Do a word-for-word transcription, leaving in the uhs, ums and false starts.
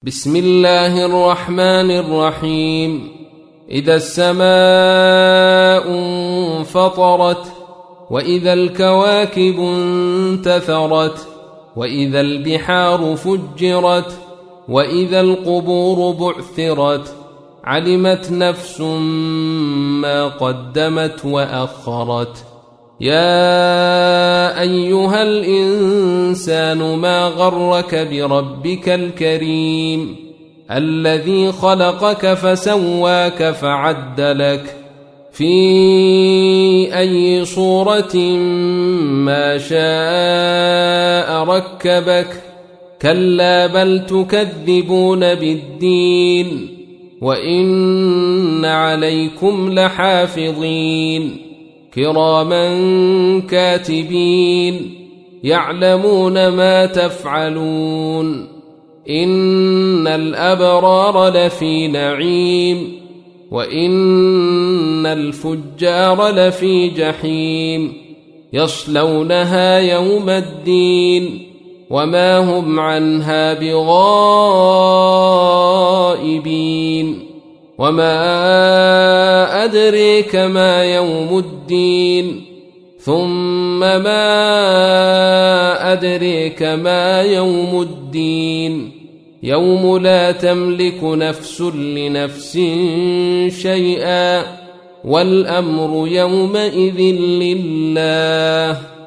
بسم الله الرحمن الرحيم. إذا السماء انفطرت، وإذا الكواكب انتثرت، وإذا البحار فجرت، وإذا القبور بعثرت، علمت نفس ما قدمت وأخرت. يا أيها الإنسان ما غرك بربك الكريم الذي خلقك فسواك فعدلك في أي صورة ما شاء ركبك. كلا بل تكذبون بالدين، وإن عليكم لحافظين كراما كاتبين يعلمون ما تفعلون. إن الأبرار لفي نعيم، وإن الفجار لفي جحيم، يصلونها يوم الدين وما هم عنها بغائبين. وما أدريك ما يوم الدين، ثم ما أدريك ما يوم الدين. يوم لا تملك نفس لنفس شيئا، والأمر يومئذ لله.